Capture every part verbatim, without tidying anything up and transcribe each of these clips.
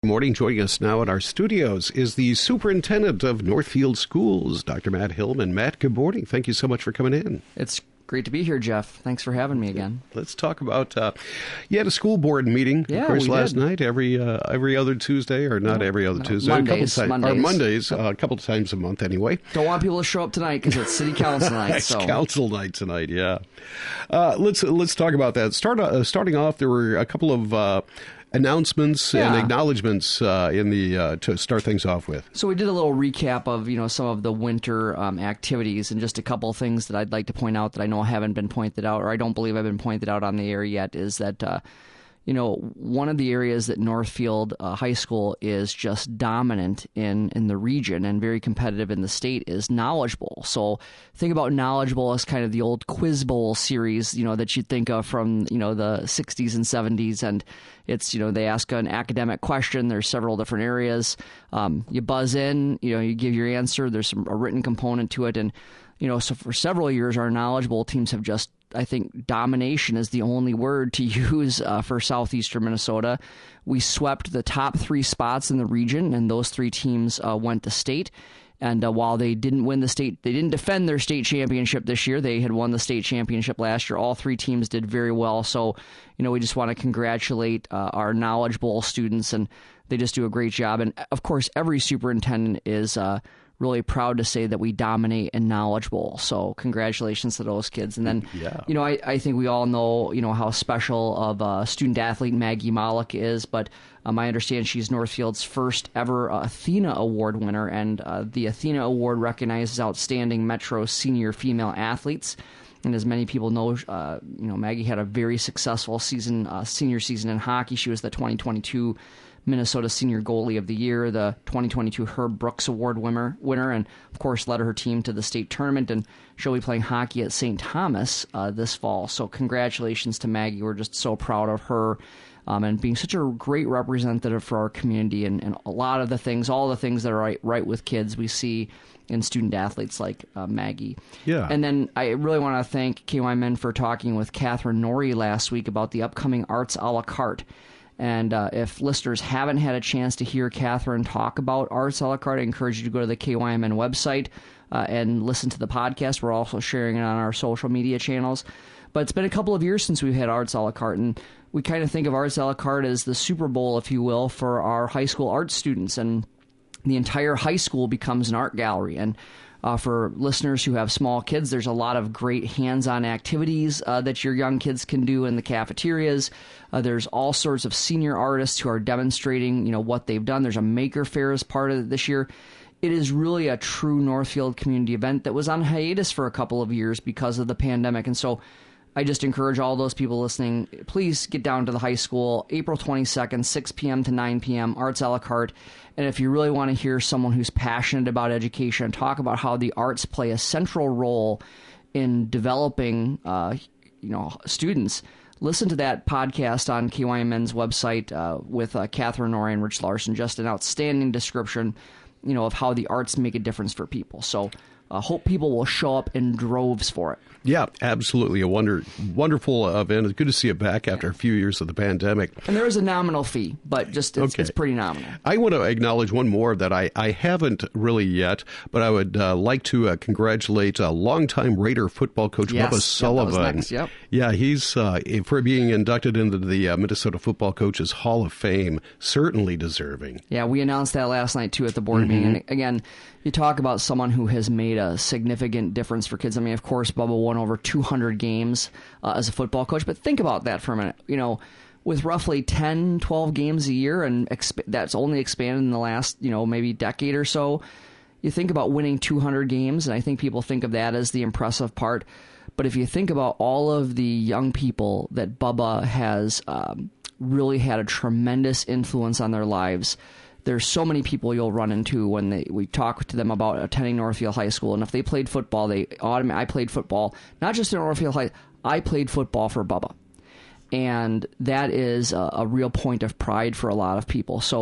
Morning. Joining us now in our studios is the superintendent of Northfield Schools, Doctor Matt Hillman. Matt, good morning. Thank you so much for coming in. It's great to be here, Jeff. Thanks for having me again. Let's talk about, uh, you had a school board meeting, yeah, of course, we last did. night, every uh, every other Tuesday, or not no, every other no. Tuesday. Mondays, a couple times, Mondays. Or Mondays, uh, a couple of times a month anyway. Don't want people to show up tonight because it's city council night. It's so. council night tonight, yeah. Uh, let's let's talk about that. Start uh, Starting off, there were a couple of uh, announcements yeah. and acknowledgments uh, in the uh, to start things off with. So we did a little recap of you know some of the winter um, activities, and just a couple of things that I'd like to point out that I know haven't been pointed out, or I don't believe have been pointed out on the air yet, is that uh, you know one of the areas that Northfield uh, High School is just dominant in in the region and very competitive in the state is Knowledge Bowl. So think about Knowledge Bowl as kind of the old Quiz Bowl series, you know, that you'd think of from you know the sixties and seventies, and it's, you know, they ask an academic question. There's several different areas. Um, you buzz in, you know, you give your answer. There's some, a written component to it. And, you know, so for several years, our Knowledge Bowl teams have just, I think, domination is the only word to use uh, for southeastern Minnesota. We swept the top three spots in the region, and those three teams uh, went to state. And uh, while they didn't win the state, they didn't defend their state championship this year. They had won the state championship last year. All three teams did very well. So, you know, we just want to congratulate uh, our Knowledge Bowl students, and they just do a great job. And of course, every superintendent is uh, really proud to say that we dominate in Knowledge Bowl. So congratulations to those kids. And then, yeah. you know, I, I think we all know, you know, how special of a student athlete Maggie Malik is, but Um, I understand she's Northfield's first ever uh, Athena Award winner, and uh, the Athena Award recognizes outstanding Metro senior female athletes. And as many people know, uh, you know Maggie had a very successful season, uh, senior season in hockey. She was the twenty twenty-two Minnesota Senior Goalie of the Year, the twenty twenty-two Herb Brooks Award winner, winner, and of course led her team to the state tournament. And she'll be playing hockey at Saint Thomas uh, this fall. So congratulations to Maggie. We're just so proud of her. Um, and being such a great representative for our community, and, and a lot of the things, all the things that are right, right with kids, we see in student athletes like uh, Maggie. Yeah. And then I really want to thank K Y M N for talking with Catherine Norrie last week about the upcoming Arts a la carte. And uh, if listeners haven't had a chance to hear Catherine talk about Arts a la carte, I encourage you to go to the K Y M N website uh, and listen to the podcast. We're also sharing it on our social media channels. But it's been a couple of years since we've had Arts a la carte, and we kind of think of Arts a la carte as the Super Bowl, if you will, for our high school art students. And the entire high school becomes an art gallery. And uh, for listeners who have small kids, there's a lot of great hands-on activities uh, that your young kids can do in the cafeterias. Uh, there's all sorts of senior artists who are demonstrating, you know, what they've done. There's a maker fair as part of it this year. It is really a true Northfield community event that was on hiatus for a couple of years because of the pandemic. And so I just encourage all those people listening, please get down to the high school, April twenty-second, six p.m. to nine p.m., Arts a la carte. And if you really want to hear someone who's passionate about education talk about how the arts play a central role in developing uh, you know, students, listen to that podcast on K Y M N's website uh, with uh, Catherine Norrie and Rich Larson. Just an outstanding description, you know, of how the arts make a difference for people. So I uh, hope people will show up in droves for it. Yeah, absolutely. A wonder, wonderful event. It's good to see it back after a few years of the pandemic. And there is a nominal fee, but just it's, okay. it's pretty nominal. I want to acknowledge one more that I, I haven't really yet, but I would uh, like to uh, congratulate a longtime Raider football coach, yes. Bubba Sullivan. Yep, that was next. Yep. Yeah, he's uh, for being inducted into the uh, Minnesota Football Coaches Hall of Fame. Certainly deserving. Yeah, we announced that last night, too, at the board mm-hmm. meeting. And again, you talk about someone who has made a significant difference for kids. I mean, of course, Bubba won over two hundred games uh, as a football coach, but think about that for a minute. You know, with roughly ten, twelve games a year, and exp- that's only expanded in the last, you know, maybe decade or so, you think about winning two hundred games, and I think people think of that as the impressive part. But if you think about all of the young people that Bubba has um, really had a tremendous influence on their lives, there's so many people you'll run into when they we talk to them about attending Northfield High School. And if they played football, they automatically, I played football, not just at Northfield High, I played football for Bubba. And that is a, a real point of pride for a lot of people. So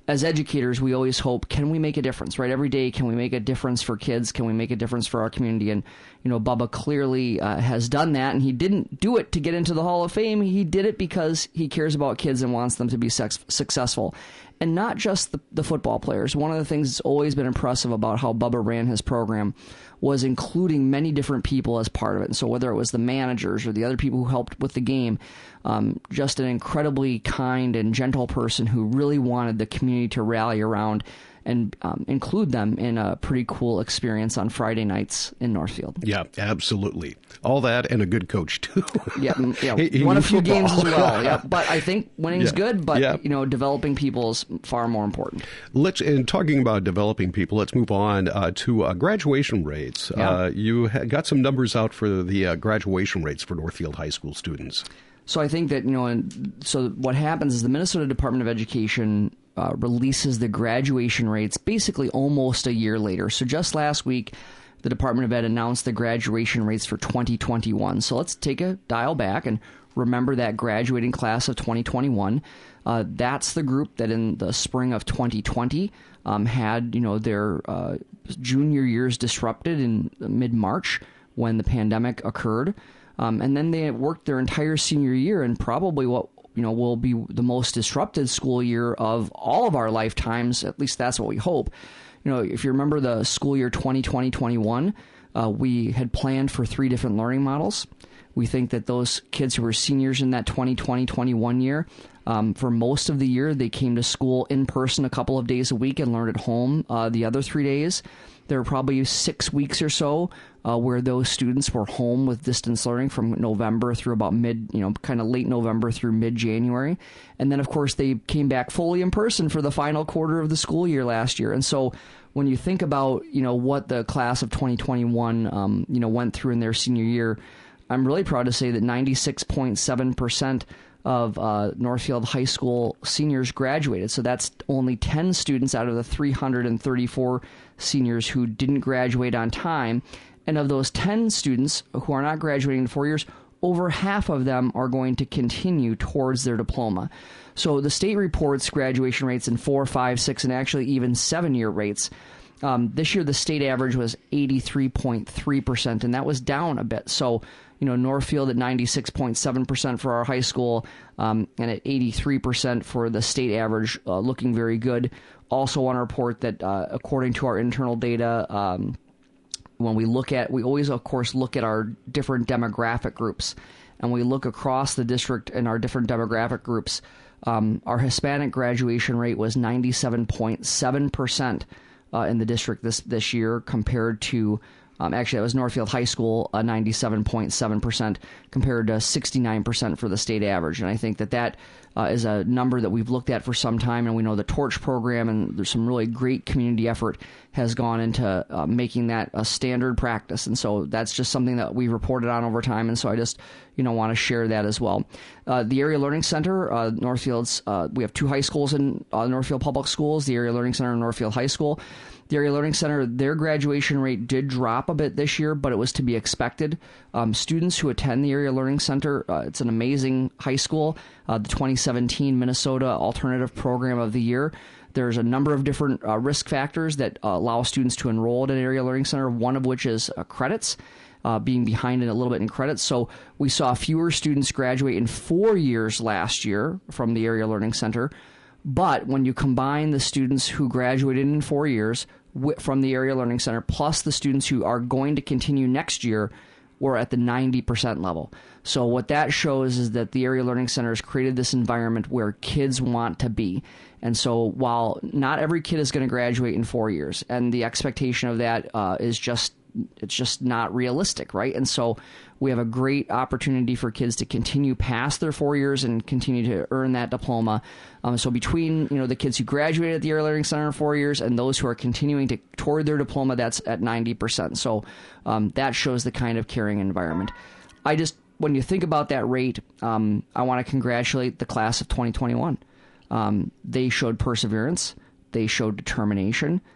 as educators, we always hope, can we make a difference, right? Every day, can we make a difference for kids? Can we make a difference for our community? And, you know, Bubba clearly uh, has done that, and he didn't do it to get into the Hall of Fame. He did it because he cares about kids and wants them to be sex- successful. And not just the, the football players. One of the things that's always been impressive about how Bubba ran his program was including many different people as part of it. And so whether it was the managers or the other people who helped with the game, um, just an incredibly kind and gentle person who really wanted the community to rally around and um, include them in a pretty cool experience on Friday nights in Northfield. Yeah, absolutely. All that and a good coach, too. yeah, yeah. He, he won a few football. games as well. Yeah, but I think winning's yeah. good, but yeah. you know, developing people is far more important. Let's and talking about developing people, let's move on uh, to uh, graduation rates. Yeah. Uh, you ha- got some numbers out for the uh, graduation rates for Northfield High School students. So I think that, you know, and so what happens is the Minnesota Department of Education Uh, releases the graduation rates basically almost a year later. So just last week, the Department of Ed announced the graduation rates for twenty twenty-one. So let's take a dial back and remember that graduating class of twenty twenty-one. Uh, that's the group that in the spring of twenty twenty um, had, you know, their uh, junior years disrupted in mid-March when the pandemic occurred. Um, and then they worked their entire senior year and probably what you know, will be the most disrupted school year of all of our lifetimes. At least that's what we hope. You know, if you remember the school year twenty twenty twenty-one, uh, we had planned for three different learning models. We think that those kids who were seniors in that twenty twenty twenty-one year, um, for most of the year, they came to school in person a couple of days a week and learned at home uh, the other three days. There were probably six weeks or so uh, where those students were home with distance learning from November through about mid, you know, kind of late November through mid-January. And then, of course, they came back fully in person for the final quarter of the school year last year. And so when you think about, you know, what the class of twenty twenty-one, um, you know, went through in their senior year, I'm really proud to say that ninety-six point seven percent of uh, Northfield High School seniors graduated. So that's only ten students out of the three hundred thirty-four seniors who didn't graduate on time. And of those ten students who are not graduating in four years, over half of them are going to continue towards their diploma. So the state reports graduation rates in four, five, six, and actually even seven-year rates. Um, this year, the state average was eighty-three point three percent, and that was down a bit. So, you know, Northfield at ninety-six point seven percent for our high school, um, and at eighty-three percent for the state average, uh, looking very good. Also want to report that uh, according to our internal data, um, when we look at, we always, of course, look at our different demographic groups, and we look across the district and our different demographic groups. Um, our Hispanic graduation rate was ninety-seven point seven percent uh, in the district this, this year compared to Um, actually, that was Northfield High School, uh, ninety-seven point seven percent compared to sixty-nine percent for the state average. And I think that that uh, is a number that we've looked at for some time, and we know the Torch program and there's some really great community effort has gone into uh, making that a standard practice. And so that's just something that we reported on over time, and so I just, you know, want to share that as well. Uh, the Area Learning Center, uh, Northfield's, uh, we have two high schools in uh, Northfield Public Schools, the Area Learning Center and Northfield High School. The Area Learning Center, their graduation rate did drop a bit this year, but it was to be expected. Um, students who attend the Area Learning Center, uh, it's an amazing high school, uh, the twenty seventeen Minnesota Alternative Program of the Year. There's a number of different uh, risk factors that uh, allow students to enroll at an Area Learning Center, one of which is uh, credits. Uh, being behind in a little bit in credits. So we saw fewer students graduate in four years last year from the Area Learning Center. But when you combine the students who graduated in four years w- from the Area Learning Center plus the students who are going to continue next year, we're at the ninety percent level. So what that shows is that the Area Learning Center has created this environment where kids want to be. And so while not every kid is going to graduate in four years, and the expectation of that uh, is just it's just not realistic, right? And so we have a great opportunity for kids to continue past their four years and continue to earn that diploma. Um, so between, you know, the kids who graduated at the Area Learning Center in four years and those who are continuing to toward their diploma, that's at ninety percent. So um, that shows the kind of caring environment. I just, when you think about that rate, um, I want to congratulate the class of twenty twenty-one. Um, they showed perseverance. They showed determination.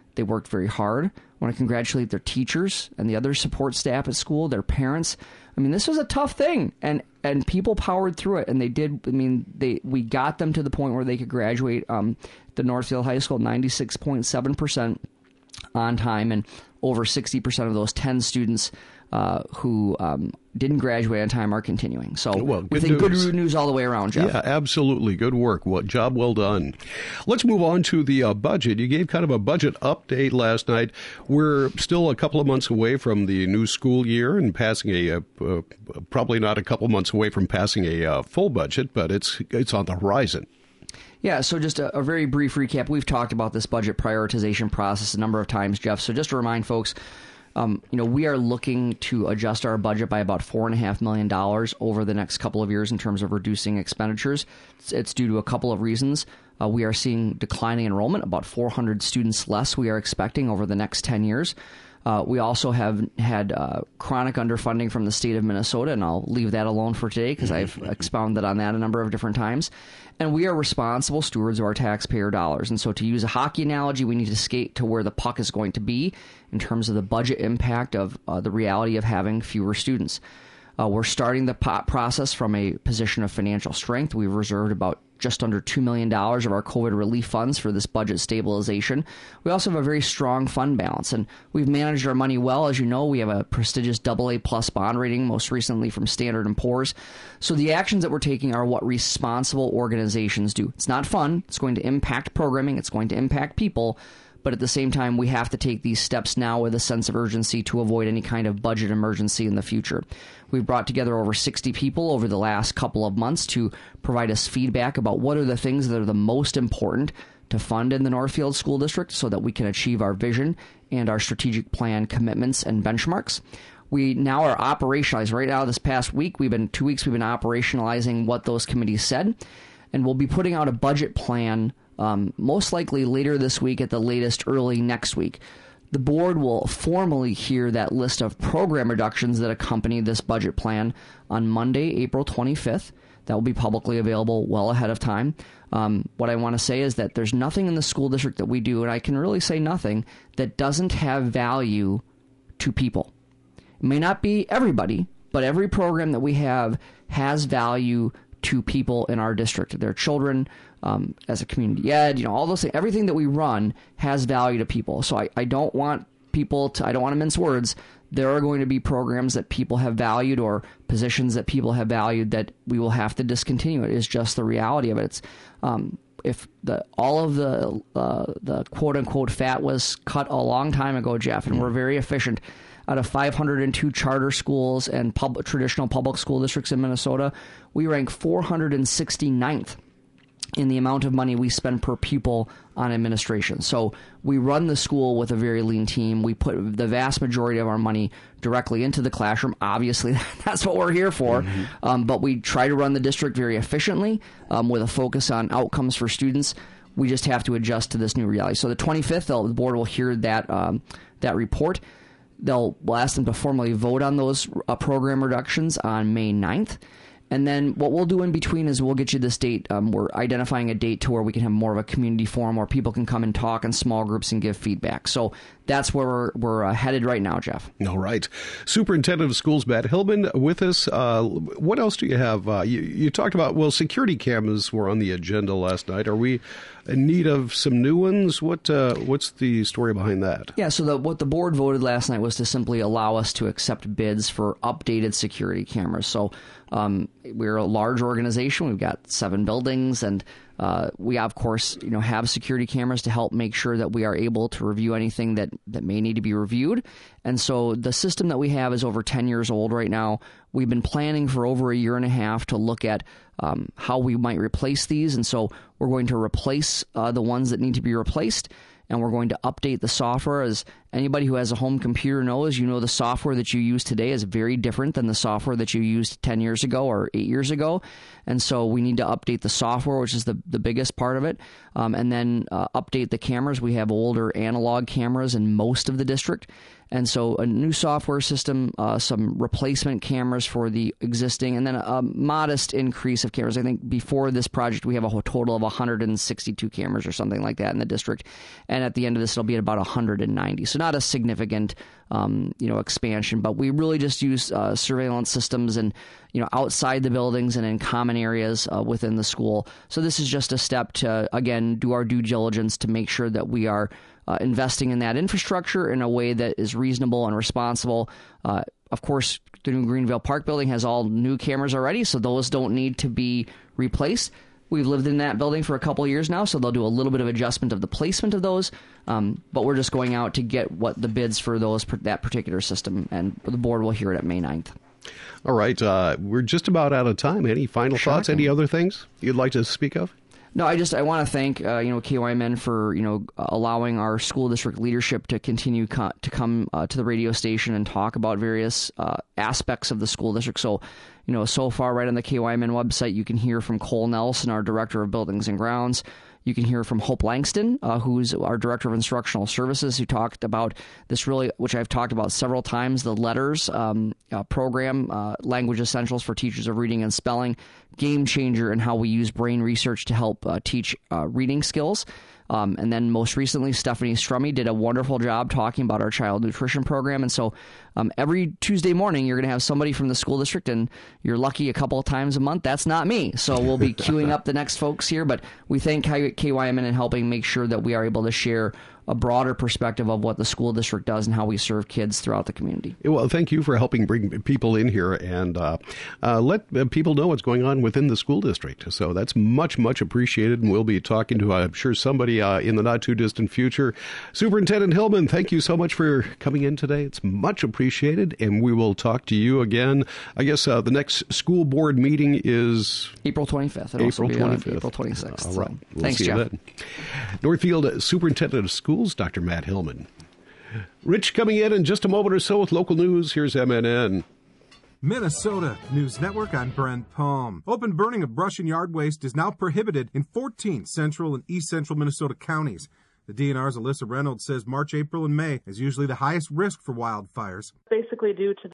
They worked very hard. I want to congratulate their teachers and the other support staff at school, their parents. I mean, this was a tough thing, and, and people powered through it, and they did. I mean, they we got them to the point where they could graduate um, the Northfield High School ninety-six point seven percent on time, and over sixty percent of those ten students uh, who um, didn't graduate on time are continuing. So well, we think news. good news all the way around, Jeff. Yeah, absolutely. Good work. Well, job well done. Let's move on to the uh, budget. You gave kind of a budget update last night. We're still a couple of months away from the new school year and passing a, uh, uh, probably not a couple months away from passing a uh, full budget, but it's it's on the horizon. Yeah, so just a, a very brief recap. We've talked about this budget prioritization process a number of times, Jeff. So just to remind folks, um, you know, we are looking to adjust our budget by about four and a half million dollars over the next couple of years in terms of reducing expenditures. It's, it's due to a couple of reasons. Uh, we are seeing declining enrollment, about four hundred students less we are expecting over the next ten years. Uh, we also have had uh, chronic underfunding from the state of Minnesota, and I'll leave that alone for today because I've expounded on that a number of different times. And we are responsible stewards of our taxpayer dollars. And so to use a hockey analogy, we need to skate to where the puck is going to be in terms of the budget impact of uh, the reality of having fewer students. Uh, we're starting the po- process from a position of financial strength. We've reserved about just under two million dollars of our COVID relief funds for this budget stabilization. We also have a very strong fund balance, and we've managed our money well. As you know, we have a prestigious double A plus bond rating, most recently from Standard and Poor's. So the actions that we're taking are what responsible organizations do. It's not fun. It's going to impact programming. It's going to impact people. But at the same time, we have to take these steps now with a sense of urgency to avoid any kind of budget emergency in the future. We've brought together over sixty people over the last couple of months to provide us feedback about what are the things that are the most important to fund in the Northfield School District so that we can achieve our vision and our strategic plan commitments and benchmarks. We now are operationalized. Right now, this past week, we've been two weeks, we've been operationalizing what those committees said, and we'll be putting out a budget plan Um, most likely later this week, at the latest early next week. The board will formally hear that list of program reductions that accompany this budget plan on Monday, April twenty-fifth. That will be publicly available well ahead of time. Um, what I want to say is that there's nothing in the school district that we do, and I can really say nothing, that doesn't have value to people. It may not be everybody, but every program that we have has value to people in our district, their children, um, as a community ed, you know, all those things, everything that we run has value to people. So I, I don't want people to, I don't want to mince words. There are going to be programs that people have valued or positions that people have valued that we will have to discontinue. It is just the reality of it. It's, um, if the all of the uh, the quote unquote fat was cut a long time ago, Jeff, and we're very efficient. Out of five hundred two charter schools and public, traditional public school districts in Minnesota, we rank four hundred sixty-ninth in the amount of money we spend per pupil on administration. So we run the school with a very lean team. We put the vast majority of our money directly into the classroom. Obviously, that's what we're here for. Mm-hmm. Um, but we try to run the district very efficiently um, with a focus on outcomes for students. We just have to adjust to this new reality. So the twenty-fifth, the board will hear that um, that report. They'll we'll ask them to formally vote on those uh, program reductions on May ninth. And then what we'll do in between is we'll get you this date. Um, we're identifying a date to where we can have more of a community forum where people can come and talk in small groups and give feedback. So that's where we're, we're uh, headed right now, Jeff. All right. Superintendent of Schools Matt Hillman with us. Uh, what else do you have? Uh, you, you talked about, well, security cameras were on the agenda last night. Are we in need of some new ones? What uh, What's the story behind that? Yeah, so the, what the board voted last night was to simply allow us to accept bids for updated security cameras. So um, we're a large organization. We've got seven buildings, and uh, we, of course, you know, have security cameras to help make sure that we are able to review anything that, that may need to be reviewed. And so the system that we have is over ten years old right now. We've been planning for over a year and a half to look at um, how we might replace these. And so we're going to replace uh, the ones that need to be replaced, and we're going to update the software. As anybody who has a home computer knows, you know the software that you use today is very different than the software that you used ten years ago or eight years ago. And so we need to update the software, which is the, the biggest part of it, um, and then uh, update the cameras. We have older analog cameras in most of the district. And so a new software system, uh, some replacement cameras for the existing, and then a, a modest increase of cameras. I think before this project, we have a total of one hundred sixty-two cameras or something like that in the district. And at the end of this, it'll be at about one hundred ninety. So not a significant, um, you know, expansion, but we really just use uh, surveillance systems and, you know, outside the buildings and in common areas uh, within the school. So this is just a step to, again, do our due diligence to make sure that we are uh, investing in that infrastructure in a way that is reasonable and responsible. Uh, of course, the new Greenville Park building has all new cameras already, so those don't need to be replaced. We've lived in that building for a couple of years now, so they'll do a little bit of adjustment of the placement of those. Um, but we're just going out to get what the bids for those that particular system, and the board will hear it at May ninth. All right. Uh, we're just about out of time. Any final Shocking. thoughts? Any other things you'd like to speak of? No, I just I want to thank uh, you know K Y M N for you know allowing our school district leadership to continue co- to come uh, to the radio station and talk about various uh, aspects of the school district. So, you know, so far right on the K Y M N website, you can hear from Cole Nelson, our director of buildings and grounds. You can hear from Hope Langston, uh, who's our director of instructional services, who talked about this really, which I've talked about several times, the LETTERS um, uh, program, uh, Language Essentials for Teachers of Reading and Spelling, game changer in how we use brain research to help uh, teach uh, reading skills. Um, and then most recently, Stephanie Strummy did a wonderful job talking about our child nutrition program. And so um, every Tuesday morning, you're going to have somebody from the school district, and you're lucky a couple of times a month. That's not me. So we'll be queuing up the next folks here. But we thank K Y M N in helping make sure that we are able to share a broader perspective of what the school district does and how we serve kids throughout the community. Well, thank you for helping bring people in here and uh, uh, let people know what's going on within the school district. So that's much, much appreciated, and we'll be talking to, I'm sure, somebody uh, in the not-too-distant future. Superintendent Hillman, thank you so much for coming in today. It's much appreciated, and we will talk to you again. I guess uh, the next school board meeting is... April twenty-fifth. It'll April twenty-fifth. April twenty-sixth. All right. So. We'll Thanks, see Jeff. you then. Northfield Superintendent of Schools, Doctor Matt Hillman. Rich coming in in just a moment or so with local news. Here's M N N. Minnesota News Network, I'm Brent Palm. Open burning of brush and yard waste is now prohibited in fourteen central and east central Minnesota counties. The D N R's Alyssa Reynolds says March, April, and May is usually the highest risk for wildfires. Basically due to